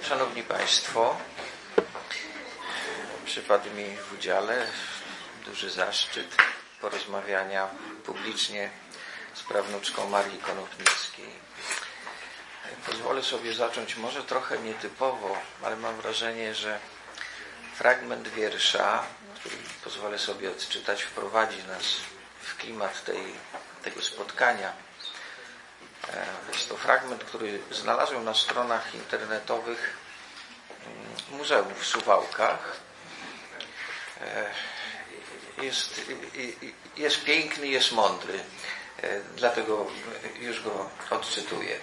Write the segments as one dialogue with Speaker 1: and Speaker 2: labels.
Speaker 1: Szanowni Państwo, przypadł mi w udziale duży zaszczyt porozmawiania publicznie z prawnuczką Marii Konopnickiej. Pozwolę sobie zacząć może trochę nietypowo, ale mam wrażenie, że fragment wiersza, który pozwolę sobie odczytać, wprowadzi nas w klimat tego spotkania. Jest to fragment, który znalazłem na stronach internetowych Muzeum w Suwałkach. Jest piękny, jest mądry, dlatego już go odczytuję.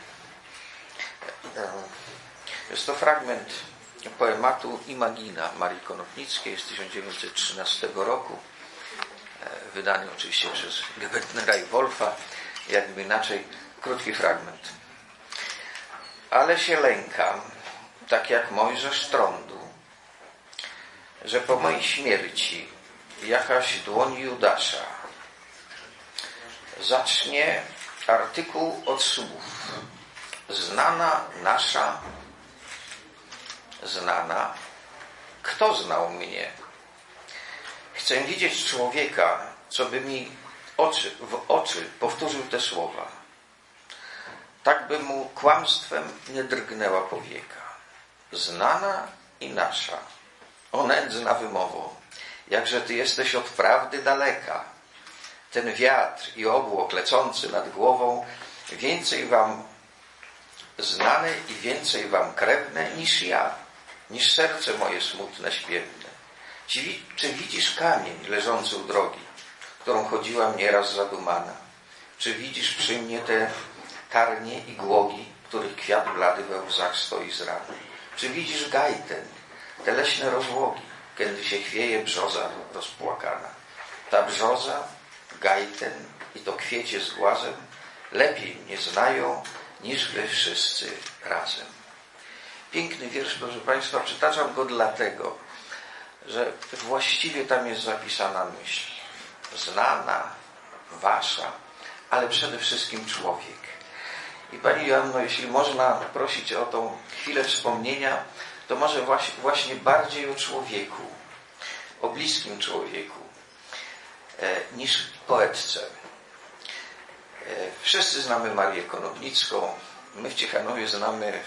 Speaker 1: Jest to fragment poematu Imagina Marii Konopnickiej z 1913 roku, wydany oczywiście przez Gebetnera i Wolfa, jakby inaczej, krótki fragment. Ale się lękam, tak jak Mojżesz trądu, że po mojej śmierci jakaś dłoń Judasza zacznie artykuł od słów: znana nasza, znana. Kto znał mnie? Chcę widzieć człowieka, co by mi w oczy powtórzył te słowa. Tak by mu kłamstwem nie drgnęła powieka. Znana i nasza, o nędzna wymowo, jakże ty jesteś od prawdy daleka. Ten wiatr i obłok lecący nad głową więcej wam znane i więcej wam krewne niż ja, niż serce moje smutne, śpiewne. Czy widzisz kamień leżący u drogi, którą chodziłam nieraz zadumana? Czy widzisz przy mnie te karnie i głogi, których kwiat blady we łzach stoi z rany? Czy widzisz gajten, te leśne rozłogi, kiedy się chwieje brzoza rozpłakana? Ta brzoza, gajten i to kwiecie z głazem lepiej mnie znają niż wy wszyscy razem. Piękny wiersz, proszę Państwa, przytaczam go dlatego, że właściwie tam jest zapisana myśl. Znana, wasza, ale przede wszystkim człowiek. I Pani Joanno, jeśli można prosić o tą chwilę wspomnienia, to może właśnie bardziej o człowieku, o bliskim człowieku, niż poetce. Wszyscy znamy Marię Konopnicką. My w Ciechanowie znamy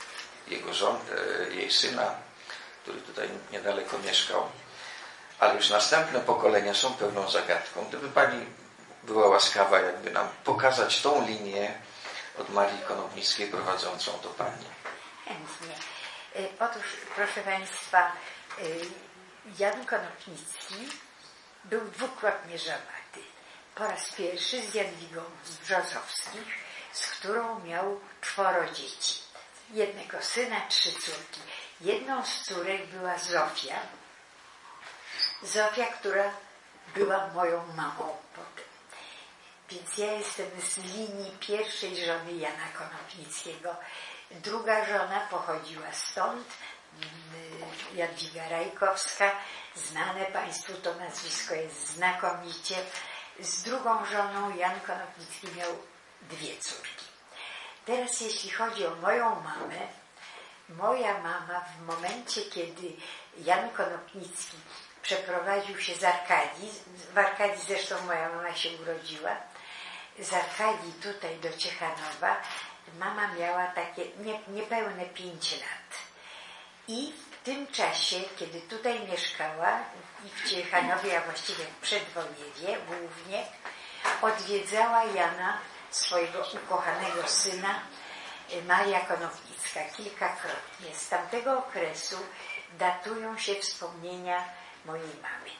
Speaker 1: jej syna, który tutaj niedaleko mieszkał. Ale już następne pokolenia są pewną zagadką. Gdyby Pani była łaskawa jakby nam pokazać tą linię od Marii Konopnickiej prowadzącą do Pani.
Speaker 2: Chętnie. Otóż, proszę Państwa, Jan Konopnicki był dwukrotnie żonaty. Po raz pierwszy z Jadwigą z Brzozowskich, z którą miał 4 dzieci. Jednego syna, 3 córki. Jedną z córek była Zofia. Zofia, która była moją mamą potem. Więc ja jestem z linii pierwszej żony Jana Konopnickiego. Druga żona pochodziła stąd, Jadwiga Rajkowska. Znane Państwu to nazwisko jest znakomicie. Z drugą żoną Jan Konopnicki miał 2 córki. Teraz jeśli chodzi o moją mamę, moja mama w momencie, kiedy Jan Konopnicki przeprowadził się z Arkadii, w Arkadii zresztą moja mama się urodziła, z Arkadii tutaj do Ciechanowa, mama miała takie niepełne 5 lat. I w tym czasie, kiedy tutaj mieszkała, i w Ciechanowie, a właściwie w Przedwojewiewie głównie, odwiedzała Jana, swojego ukochanego syna, Maria Konopnicka, kilkakrotnie. Z tamtego okresu datują się wspomnienia mojej mamy.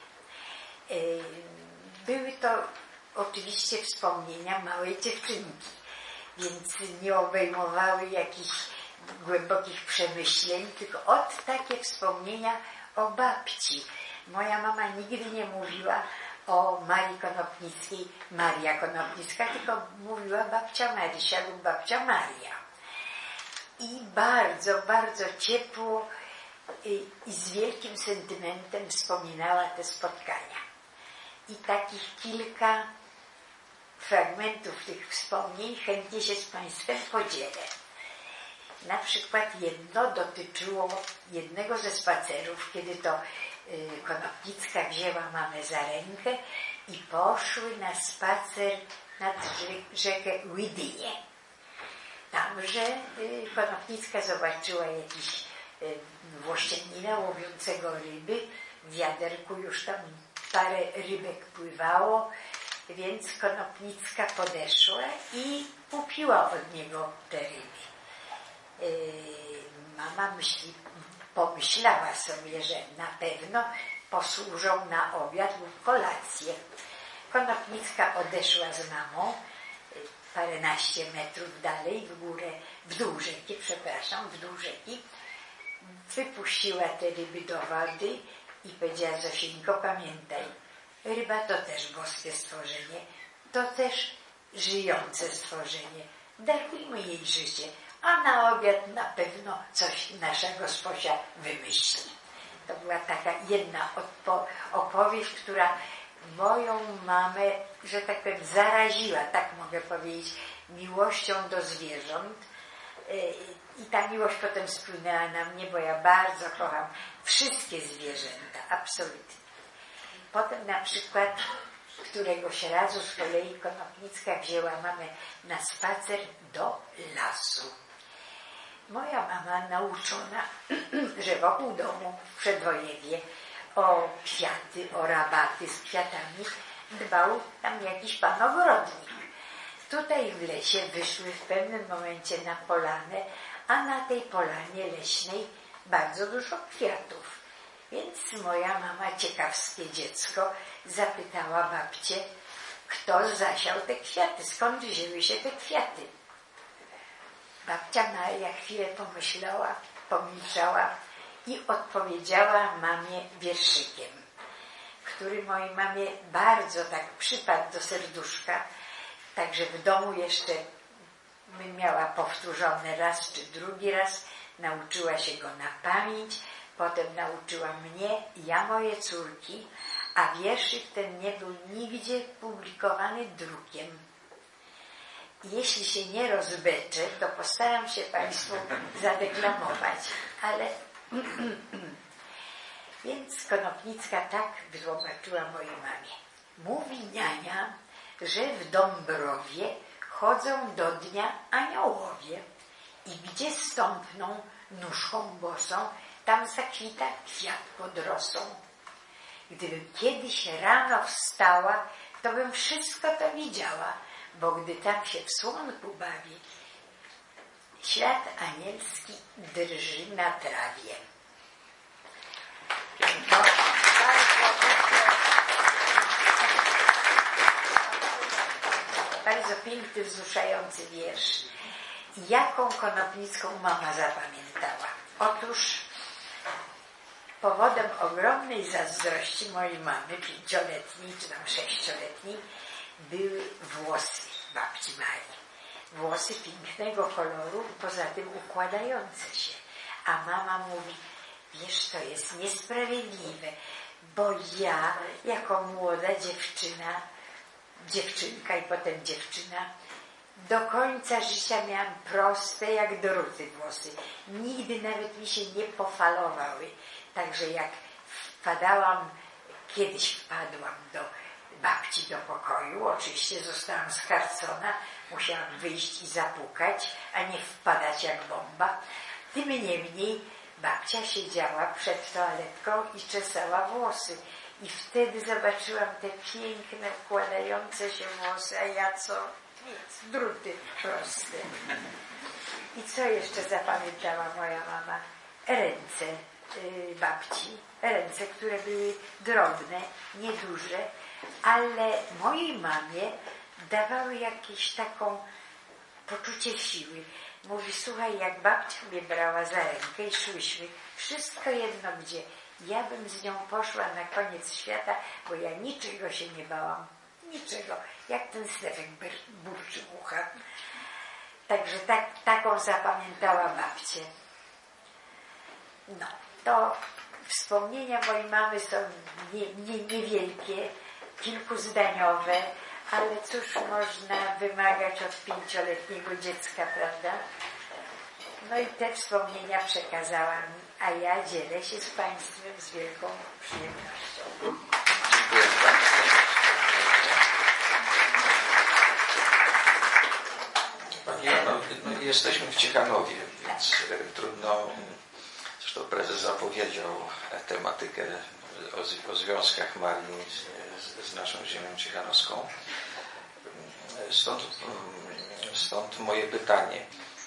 Speaker 2: Były to oczywiście wspomnienia małej dziewczynki, więc nie obejmowały jakichś głębokich przemyśleń, tylko takie wspomnienia o babci. Moja mama nigdy nie mówiła o Marii Konopnickiej Maria Konopnicka, tylko mówiła babcia Marysia lub babcia Maria. I bardzo, bardzo ciepło i z wielkim sentymentem wspominała te spotkania. I takich kilka fragmentów tych wspomnień chętnie się z Państwem podzielę. Na przykład jedno dotyczyło jednego ze spacerów, kiedy to Konopnicka wzięła mamę za rękę i poszły na spacer nad rzekę Łydynię. Tamże Konopnicka zobaczyła jakiś włościanina łowiącego ryby. W wiaderku już tam parę rybek pływało, więc Konopnicka podeszła i kupiła od niego te ryby. Mama pomyślała sobie, że na pewno posłużą na obiad lub kolację. Konopnicka odeszła z mamą paręnaście metrów dalej w dół rzeki, wypuściła te ryby do wody i powiedziała: Zosieńko, pamiętaj, ryba to też boskie stworzenie, to też żyjące stworzenie. Darujmy jej życie, a na obiad na pewno coś nasza gosposia wymyśli. To była taka jedna opowieść, która moją mamę, że tak powiem, zaraziła, tak mogę powiedzieć, miłością do zwierząt. I ta miłość potem spłynęła na mnie, bo ja bardzo kocham wszystkie zwierzęta, absolutnie. Potem na przykład któregoś razu z kolei Konopnicka wzięła mamę na spacer do lasu. Moja mama nauczona, że wokół domu w Przedwojewie o kwiaty, o rabaty z kwiatami dbał tam jakiś pan ogrodnik. Tutaj w lesie wyszły w pewnym momencie na polanę, a na tej polanie leśnej bardzo dużo kwiatów. Więc moja mama, ciekawskie dziecko, zapytała babcię, kto zasiał te kwiaty, skąd wzięły się te kwiaty. Babcia Maria chwilę pomilczała i odpowiedziała mamie wierszykiem, który mojej mamie bardzo tak przypadł do serduszka. Także w domu jeszcze miała powtórzony raz czy drugi raz, nauczyła się go na pamięć, potem nauczyła mnie, ja moje córki, a wierszyk ten nie był nigdzie publikowany drukiem. Jeśli się nie rozbeczę, to postaram się Państwu zadeklamować, ale więc Konopnicka tak wytłumaczyła mojej mamie. Mówi niania, że w Dąbrowie chodzą do dnia aniołowie i gdzie stąpną nóżką bosą, tam zakwita kwiat pod rosą. Gdybym kiedyś rano wstała, to bym wszystko to widziała, bo gdy tam się w słonku bawi, ślad anielski drży na trawie. Bardzo piękny, wzruszający wiersz. Jaką Konopnicką mama zapamiętała? Otóż powodem ogromnej zazdrości mojej mamy, 5-letniej czy tam 6-letniej, były włosy babci Marii. Włosy pięknego koloru, poza tym układające się. A mama mówi, wiesz, to jest niesprawiedliwe, bo ja jako młoda dziewczynka i potem dziewczyna, do końca życia miałam proste jak druty włosy. Nigdy nawet mi się nie pofalowały. Także jak kiedyś wpadłam do babci do pokoju, oczywiście zostałam scharcona, musiałam wyjść i zapukać, a nie wpadać jak bomba. Tym niemniej babcia siedziała przed toaletką i czesała włosy. I wtedy zobaczyłam te piękne, układające się włosy, a ja co? Nic, druty proste. I co jeszcze zapamiętała moja mama? Ręce babci, ręce, które były drobne, nieduże, ale mojej mamie dawały jakieś taką poczucie siły. Mówi, słuchaj, jak babcia mnie brała za rękę i szłyśmy, wszystko jedno gdzie, ja bym z nią poszła na koniec świata, bo ja niczego się nie bałam. Niczego. Jak ten Stefek Burczymucha. Także taką zapamiętała babcię. No, to wspomnienia mojej mamy są niewielkie, kilkuzdaniowe, ale cóż można wymagać od 5-letniego dziecka, prawda? No i te wspomnienia przekazałam, a ja dzielę się z Państwem z wielką przyjemnością.
Speaker 1: Dziękuję bardzo. Pani Joanno, no, jesteśmy w Ciechanowie, więc trudno, zresztą prezes zapowiedział tematykę o związkach Marii z naszą ziemią ciechanowską. Stąd moje pytanie.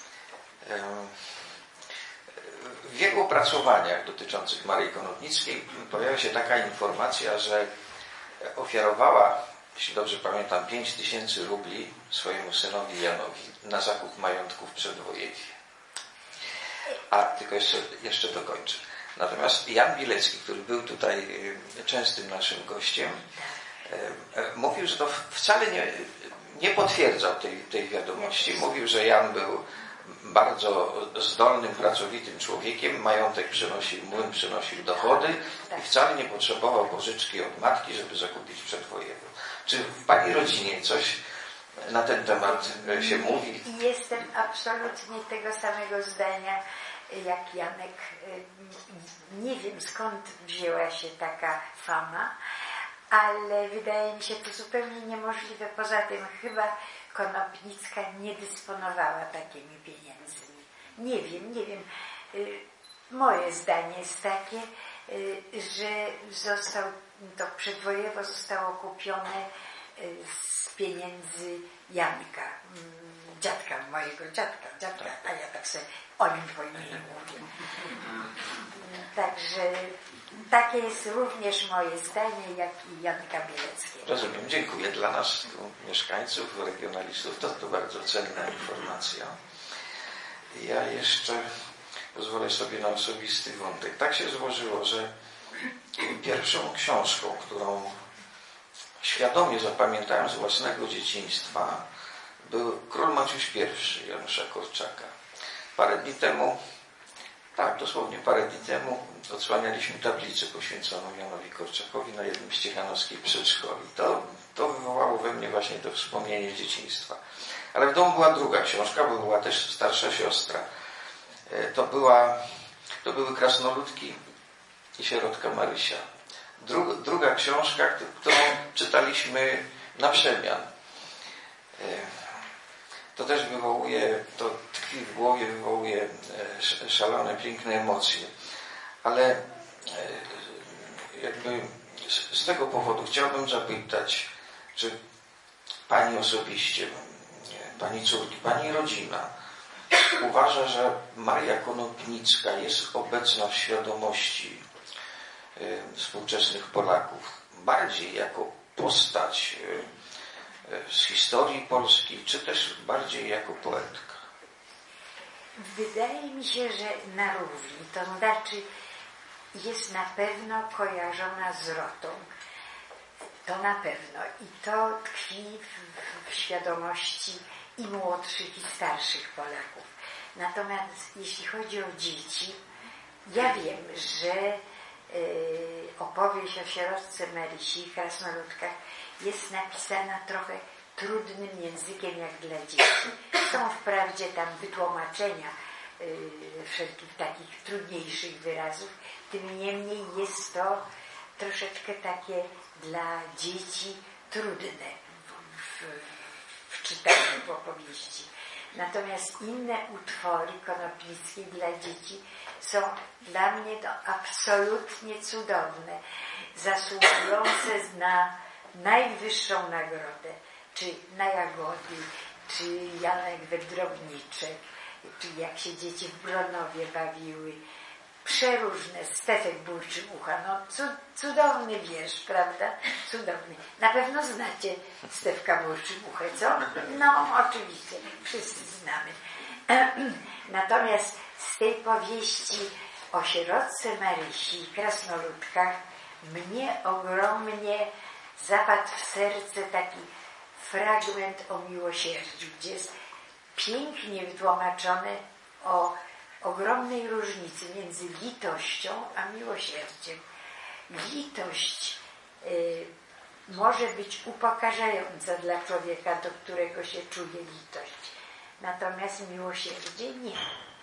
Speaker 1: W wielu opracowaniach dotyczących Maryi Konopnickiej pojawia się taka informacja, że ofiarowała, jeśli dobrze pamiętam, 5000 rubli swojemu synowi Janowi na zakup majątków w Przedwojewie. A tylko jeszcze dokończę. Natomiast Jan Bilecki, który był tutaj częstym naszym gościem, mówił, że to wcale nie potwierdzał tej wiadomości. Mówił, że Jan był bardzo zdolnym, pracowitym człowiekiem, majątek młyn przynosił dochody i wcale nie potrzebował pożyczki od matki, żeby zakupić Przedwojewo. Czy w Pani rodzinie coś na ten temat się mówi?
Speaker 2: Jestem absolutnie tego samego zdania jak Janek. Nie wiem, skąd wzięła się taka fama, ale wydaje mi się to zupełnie niemożliwe. Poza tym chyba Konopnicka nie dysponowała takimi pieniędzmi. Nie wiem. Moje zdanie jest takie, że to Przedwojewo zostało kupione z pieniędzy Janka, mojego dziadka, a ja tak sobie o nim po imieniu mówię. Także takie jest również moje zdanie, jak i Janka Bieleckiego.
Speaker 1: Rozumiem, dziękuję. Dla nas, tu, mieszkańców, regionalistów, to bardzo cenna informacja. Ja jeszcze pozwolę sobie na osobisty wątek. Tak się złożyło, że pierwszą książką, którą świadomie zapamiętałem z własnego dzieciństwa, był Król Maciuś I Janusza Korczaka. Dosłownie parę dni temu odsłanialiśmy tablicę poświęconą Janowi Korczakowi na jednym z ciechanowskich przedszkoli. To wywołało we mnie właśnie to wspomnienie z dzieciństwa. Ale w domu była druga książka, bo była też starsza siostra. To były Krasnoludki i Sierotka Marysia. Druga książka, którą czytaliśmy na przemian. To też tkwi w głowie, wywołuje szalone, piękne emocje. Ale jakby z tego powodu chciałbym zapytać, czy Pani osobiście, Pani córki, Pani rodzina uważa, że Maria Konopnicka jest obecna w świadomości współczesnych Polaków bardziej jako postać z historii polskiej, czy też bardziej jako poetka?
Speaker 2: Wydaje mi się, że na równi. To znaczy jest na pewno kojarzona z Rotą. To na pewno. I to tkwi w świadomości i młodszych, i starszych Polaków. Natomiast jeśli chodzi o dzieci, ja wiem, że opowieść o sierotce Marysi i krasnoludkach jest napisana trochę trudnym językiem jak dla dzieci. Są wprawdzie tam wytłumaczenia wszelkich takich trudniejszych wyrazów, tym niemniej jest to troszeczkę takie dla dzieci trudne w czytaniu w opowieści. Natomiast inne utwory Konopnickie dla dzieci są dla mnie to absolutnie cudowne, zasługujące na najwyższą nagrodę, czy na Jagody, czy Janek Wędrowniczek, czy jak się dzieci w Bronowie bawiły. Przeróżne, Stefek Burczymucha, cudowny wiersz, prawda? Cudowny. Na pewno znacie Stefka Burczymuchę, co? No, oczywiście, wszyscy znamy. Natomiast z tej powieści o sierotce Marysi i krasnoludkach mnie ogromnie zapadł w serce taki fragment o miłosierdziu, gdzie jest pięknie wytłumaczone o ogromnej różnicy między litością a miłosierdziem. Litość może być upokarzająca dla człowieka, do którego się czuje litość. Natomiast miłosierdzie nie.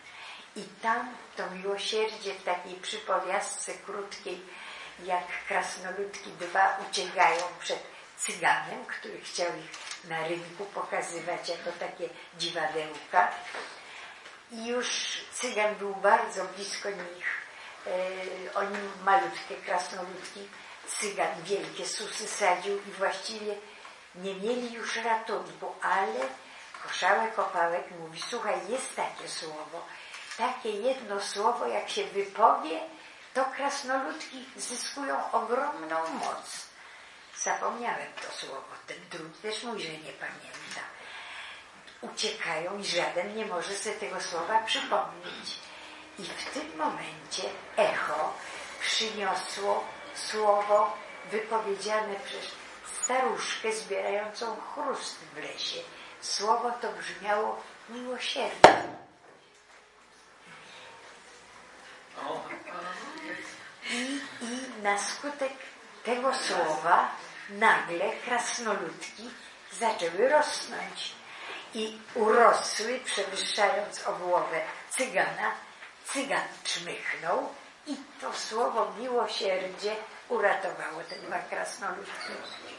Speaker 2: I tam to miłosierdzie w takiej przypowiastce krótkiej, jak krasnoludki dwa uciekają przed cyganem, który chciał ich na rynku pokazywać jako takie dziwadełka. I już cygan był bardzo blisko nich. Oni malutkie krasnoludki, cygan wielkie susy sadził i właściwie nie mieli już ratunku, ale Koszałek Opałek mówi: słuchaj, jest takie słowo, takie jedno słowo, jak się wypowie, to krasnoludki zyskują ogromną moc. Zapomniałem to słowo, ten drugi też mój, że nie pamięta. Uciekają i żaden nie może sobie tego słowa przypomnieć. I w tym momencie echo przyniosło słowo wypowiedziane przez staruszkę zbierającą chrust w lesie. Słowo to brzmiało miłosierdzie. I na skutek tego słowa nagle krasnoludki zaczęły rosnąć i urosły, przewyższając o głowę cygana. Cygan czmychnął i to słowo miłosierdzie uratowało te dwa krasnoludki.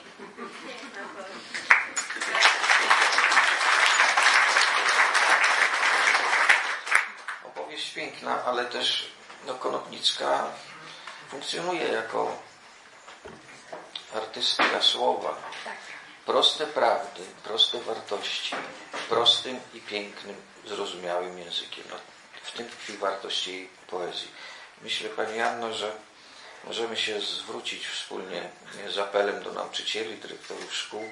Speaker 1: Opowieść piękna, ale też Konopnicka funkcjonuje jako artystka słowa. Proste prawdy, proste wartości, prostym i pięknym, zrozumiałym językiem. W tym tkwi wartość jej poezji. Myślę, Pani Anno, że możemy się zwrócić wspólnie z apelem do nauczycieli, dyrektorów szkół,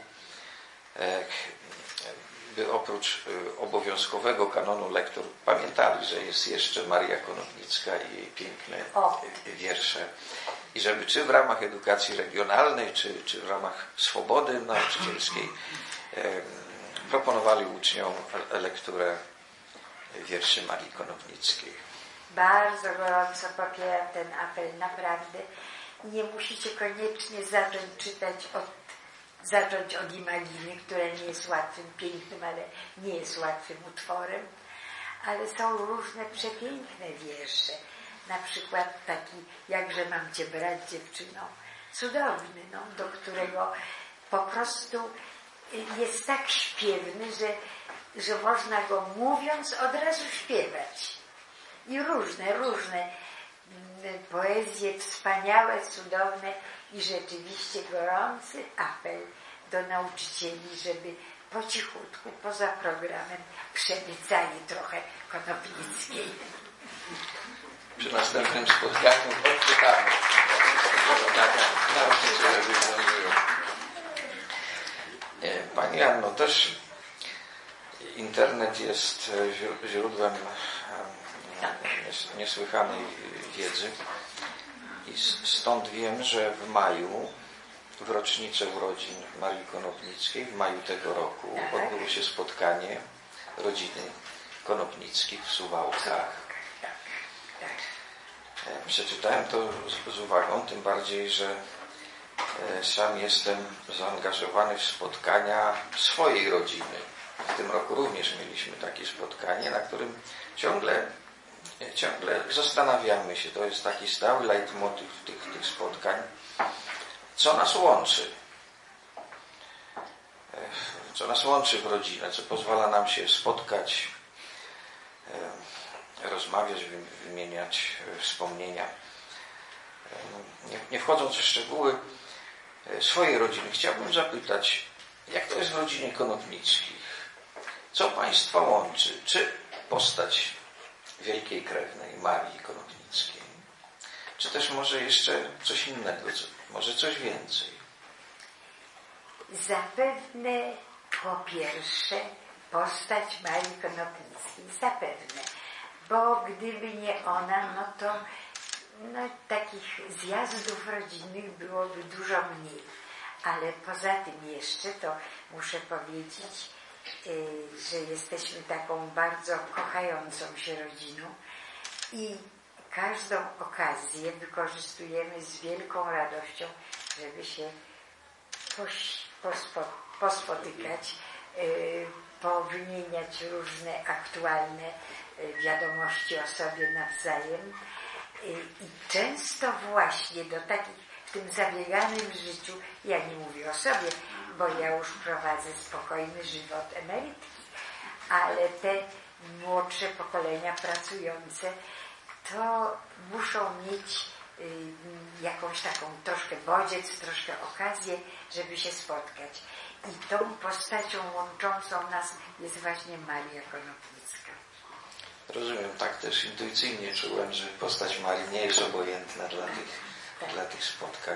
Speaker 1: by oprócz obowiązkowego kanonu lektur pamiętali, że jest jeszcze Maria Konopnicka i jej piękne wiersze. I żeby czy w ramach edukacji regionalnej, czy w ramach swobody nauczycielskiej proponowali uczniom lekturę wierszy Marii Konopnickiej.
Speaker 2: Bardzo gorąco popieram ten apel, naprawdę. Nie musicie koniecznie zacząć od Imaginy, która nie jest łatwym, pięknym, ale nie jest łatwym utworem. Ale są różne przepiękne wiersze. Na przykład taki Jakże mam Cię brać, dziewczyno, cudowny, do którego po prostu jest tak śpiewny, że można go mówiąc od razu śpiewać. I różne poezje wspaniałe, cudowne i rzeczywiście gorący apel do nauczycieli, żeby po cichutku, poza programem przemycali trochę Konopnickiej.
Speaker 1: Przy następnym spotkaniu odczytamy. Nauczyciele wywiązują. Pani Anno, też internet jest źródłem niesłychanej wiedzy i stąd wiem, że w maju, w rocznicę urodzin Marii Konopnickiej, w maju tego roku odbyło się spotkanie rodziny Konopnickich w Suwałkach. Przeczytałem to z uwagą, tym bardziej, że sam jestem zaangażowany w spotkania swojej rodziny. W tym roku również mieliśmy takie spotkanie, na którym ciągle zastanawiamy się, to jest taki stały leitmotiv tych spotkań, co nas łączy. Co nas łączy w rodzinę, co pozwala nam się spotkać, rozmawiać, wymieniać wspomnienia. Nie wchodząc w szczegóły swojej rodziny, chciałbym zapytać, jak to jest w rodzinie Konopnickich? Co Państwa łączy? Czy postać wielkiej krewnej Marii Konopnickiej? Czy też może jeszcze coś innego, może coś więcej?
Speaker 2: Zapewne po pierwsze postać Marii Konopnickiej, zapewne, bo gdyby nie ona, to takich zjazdów rodzinnych byłoby dużo mniej. Ale poza tym jeszcze to muszę powiedzieć, że jesteśmy taką bardzo kochającą się rodziną i każdą okazję wykorzystujemy z wielką radością, żeby się pospotykać, powymieniać różne aktualne wiadomości o sobie nawzajem. I często właśnie do takich, w tym zabieganym życiu, ja nie mówię o sobie, bo ja już prowadzę spokojny żywot emerytki, ale te młodsze pokolenia pracujące to muszą mieć jakąś taką troszkę bodziec, troszkę okazję, żeby się spotkać. I tą postacią łączącą nas jest właśnie Maria Konopnicka.
Speaker 1: Rozumiem, tak też intuicyjnie czułem, że postać Marii nie jest obojętna dla tych spotkań.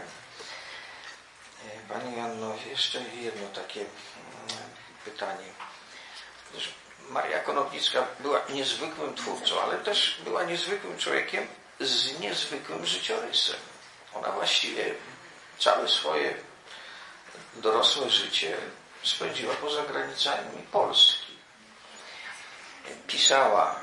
Speaker 1: Pani Joanno, jeszcze jedno takie pytanie. Maria Konopnicka była niezwykłym twórcą, ale też była niezwykłym człowiekiem z niezwykłym życiorysem. Ona właściwie całe swoje dorosłe życie spędziła poza granicami Polski. Pisała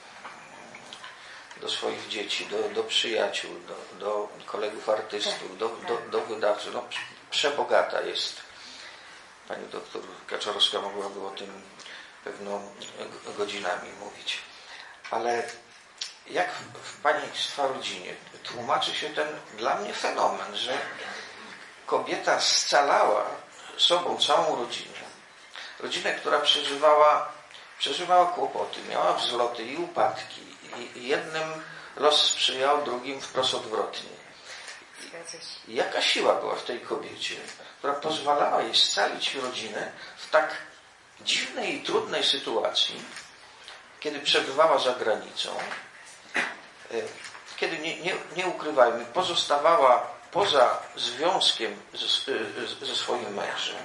Speaker 1: do swoich dzieci, do przyjaciół, do kolegów artystów, do wydawców. No, przebogata jest. Pani doktor Kaczorowska mogłaby o tym pewno godzinami mówić. Ale jak w Państwa rodzinie tłumaczy się ten dla mnie fenomen, że kobieta scalała sobą całą rodzinę. Rodzinę, która przeżywała kłopoty, miała wzloty i upadki. I jednym los sprzyjał, drugim wprost odwrotnie. I jaka siła była w tej kobiecie, która pozwalała jej scalić rodzinę w tak dziwnej i trudnej sytuacji, kiedy przebywała za granicą, kiedy, nie ukrywajmy, pozostawała poza związkiem ze swoim mężem.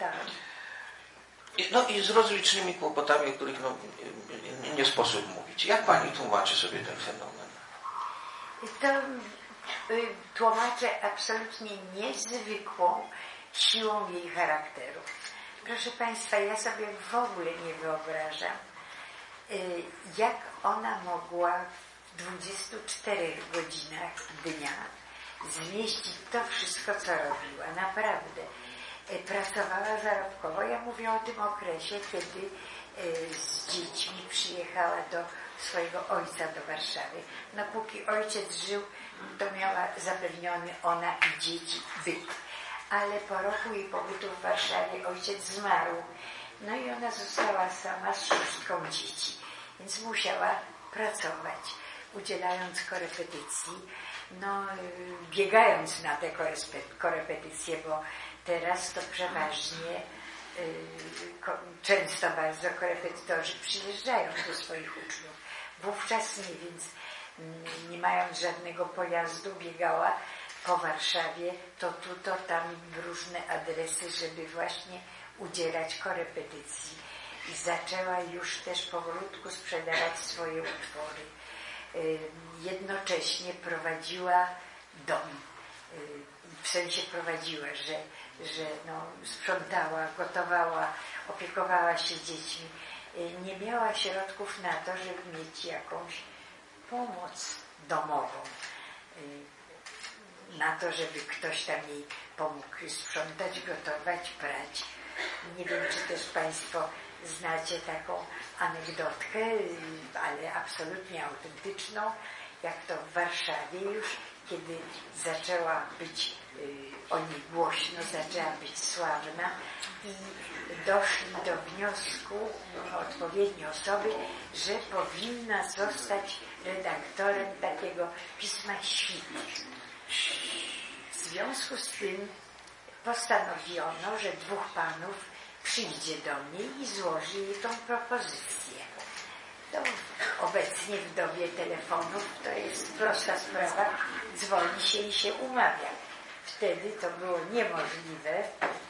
Speaker 1: I z rozlicznymi kłopotami, o których nie sposób mówić. Jak Pani tłumaczy sobie ten fenomen?
Speaker 2: To tłumaczę absolutnie niezwykłą siłą jej charakteru. Proszę Państwa, ja sobie w ogóle nie wyobrażam, jak ona mogła w 24 godzinach dnia zmieścić to wszystko, co robiła. Naprawdę. Pracowała zarobkowo. Ja mówię o tym okresie, kiedy z dziećmi przyjechała do swojego ojca do Warszawy. No póki ojciec żył, to miała zapewniony ona i dzieci byt. Ale po roku jej pobytu w Warszawie ojciec zmarł. No i ona została sama z 6 dzieci. Więc musiała pracować, udzielając korepetycji, no biegając na te korepetycje, bo teraz to przeważnie często bardzo korepetytorzy przyjeżdżają do swoich uczniów. Wówczas nie, więc nie mając żadnego pojazdu, biegała po Warszawie, to tu, to tam, w różne adresy, żeby właśnie udzielać korepetycji. I zaczęła już też powolutku sprzedawać swoje utwory. Jednocześnie prowadziła dom. W sensie prowadziła, że sprzątała, gotowała, opiekowała się dziećmi. Nie miała środków na to, żeby mieć jakąś pomoc domową. Na to, żeby ktoś tam jej pomógł sprzątać, gotować, prać. Nie wiem, czy też Państwo znacie taką anegdotkę, ale absolutnie autentyczną, jak to w Warszawie już, kiedy zaczęła być o niej głośno, zaczęła być sławna i doszli do wniosku odpowiednie osoby, że powinna zostać redaktorem takiego pisma Świt. W związku z tym postanowiono, że 2 panów przyjdzie do niej i złoży jej tą propozycję. To obecnie w dobie telefonów to jest prosta sprawa, dzwoni się i się umawia. Wtedy to było niemożliwe.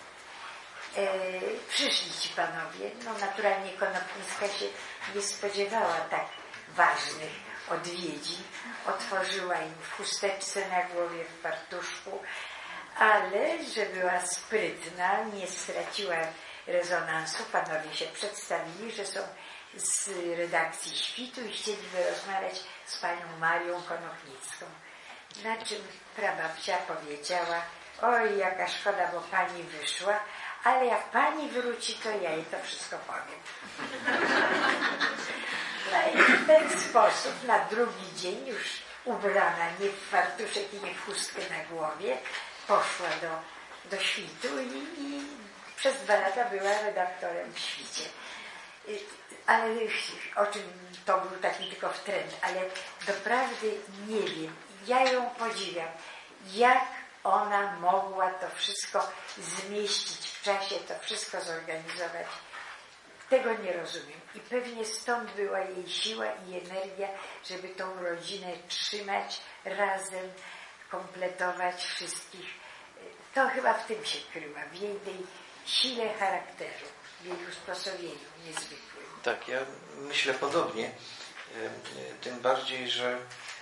Speaker 2: Przyszli ci panowie, naturalnie Konopnicka się nie spodziewała tak ważnych odwiedzin. Otworzyła im w chusteczce na głowie, w fartuszku, ale że była sprytna, nie straciła rezonansu. Panowie się przedstawili, że są z redakcji Świtu i chcieliby rozmawiać z panią Marią Konopnicką. Na czym prababcia powiedziała: oj, jaka szkoda, bo pani wyszła, ale jak pani wróci, to ja jej to wszystko powiem. No i w ten sposób na drugi dzień już ubrana nie w fartuszek i nie w chustkę na głowie, poszła do Świtu i przez 2 lata była redaktorem w Świcie. Ale o czym to był taki tylko wtręt, ale doprawdy nie wiem. Ja ją podziwiam, jak ona mogła to wszystko zmieścić w czasie, to wszystko zorganizować. Tego nie rozumiem. I pewnie stąd była jej siła i energia, żeby tą rodzinę trzymać razem, kompletować wszystkich. To chyba w tym się kryła, w jej tej sile charakteru, w jej usposobieniu niezwykłym.
Speaker 1: Tak, ja myślę podobnie. Tym bardziej, że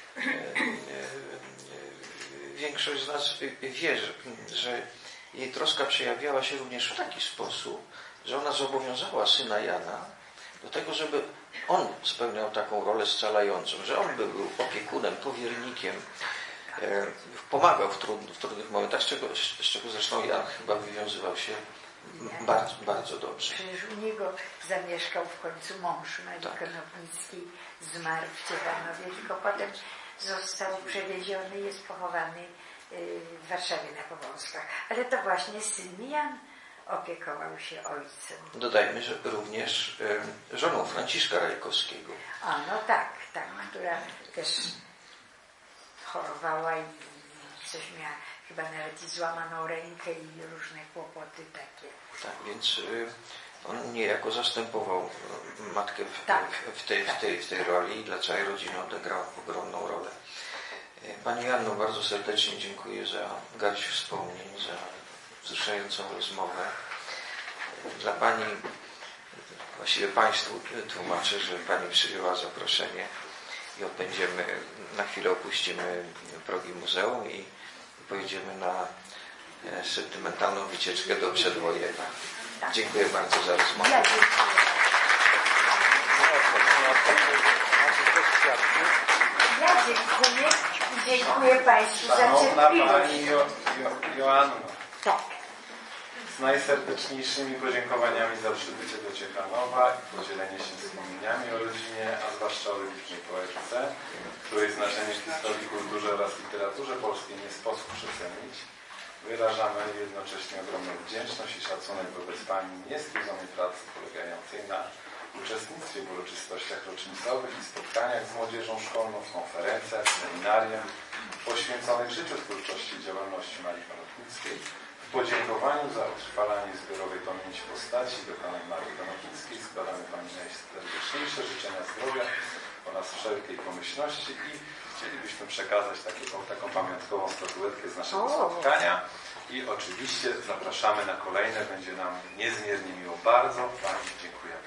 Speaker 1: większość z nas wie, że jej troska przejawiała się również w taki sposób, że ona zobowiązała syna Jana do tego, żeby on spełniał taką rolę scalającą, że on był opiekunem, powiernikiem, pomagał w trudnych momentach, z czego zresztą Jan chyba wywiązywał się bardzo, bardzo dobrze.
Speaker 2: Przecież u niego zamieszkał w końcu mąż Marii Konopnickiej, zmarł w Ciechanowie, tylko potem został przewieziony, jest pochowany w Warszawie na Powązkach. Ale to właśnie syn Jan opiekował się ojcem.
Speaker 1: Dodajmy, że również żoną Franciszka Rajkowskiego.
Speaker 2: A no tak, która też chorowała i coś miała, chyba nawet i złamaną rękę i różne kłopoty takie.
Speaker 1: Tak, więc on niejako zastępował matkę w tej roli i dla całej rodziny odegrał ogromną rolę. Pani Janno, bardzo serdecznie dziękuję za garść wspomnień, za wzruszającą rozmowę. Dla Pani, właściwie Państwu tłumaczę, że Pani przyjęła zaproszenie i na chwilę opuścimy progi muzeum i pojedziemy na sentymentalną wycieczkę do Przedwojewa. Dziękuję bardzo za rozmowę.
Speaker 2: Ja dziękuję i dziękuję Państwu za cierpliwość.
Speaker 3: Pani Joanno.
Speaker 2: Tak.
Speaker 3: Z najserdeczniejszymi podziękowaniami za przybycie do Ciechanowa i podzielenie się wspomnieniami o rodzinie, a zwłaszcza o wybitnej poetce, której znaczenie w historii, kulturze oraz literaturze polskiej nie sposób przecenić. Wyrażamy jednocześnie ogromną wdzięczność i szacunek wobec Pani niestrudzonej pracy polegającej na uczestnictwie w uroczystościach rocznicowych i spotkaniach z młodzieżą szkolną, w konferencjach, seminariach poświęconych życiu twórczości i działalności Marii Konopnickiej, w podziękowaniu za utrwalanie zbiorowej pamięci postaci i dokonań Marii Konopnickiej składamy Pani najserdeczniejsze życzenia zdrowia oraz wszelkiej pomyślności i chcielibyśmy przekazać taką pamiątkową statuetkę z naszego spotkania i oczywiście zapraszamy na kolejne, będzie nam niezmiernie miło. Bardzo Pani dziękujemy.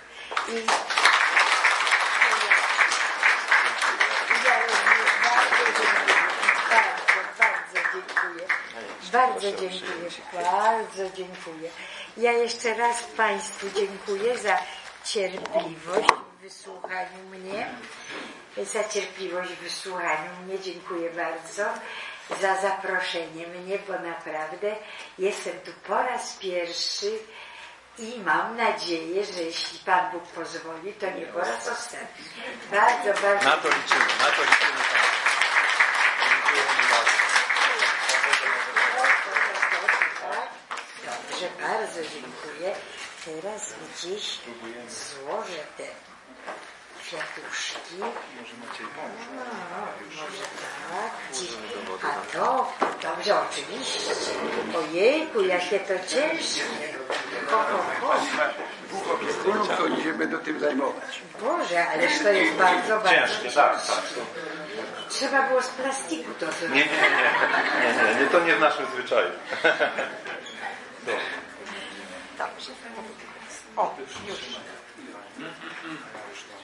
Speaker 2: Bardzo dziękuję. Ja jeszcze raz Państwu dziękuję za cierpliwość w wysłuchaniu mnie. Dziękuję bardzo za zaproszenie mnie, bo naprawdę jestem tu po raz pierwszy i mam nadzieję, że jeśli Pan Bóg pozwoli, to nie po raz ostatni. Bardzo
Speaker 3: Na to liczymy.
Speaker 2: Dobrze, bardzo dziękuję. Teraz gdzieś złożę te kwiatuszki. Może tak. A to, dobrze, oczywiście. Ojejku, jakie to ciężkie.
Speaker 4: Dwóch opiekunów, to oni się będą tym zajmować.
Speaker 2: Boże, ależ to jest bardzo, bardzo
Speaker 3: Ciężkie, tak.
Speaker 2: Trzeba było z plastiku to zrobić.
Speaker 3: Nie, to nie w naszym zwyczaju.
Speaker 2: Dobrze. O, już.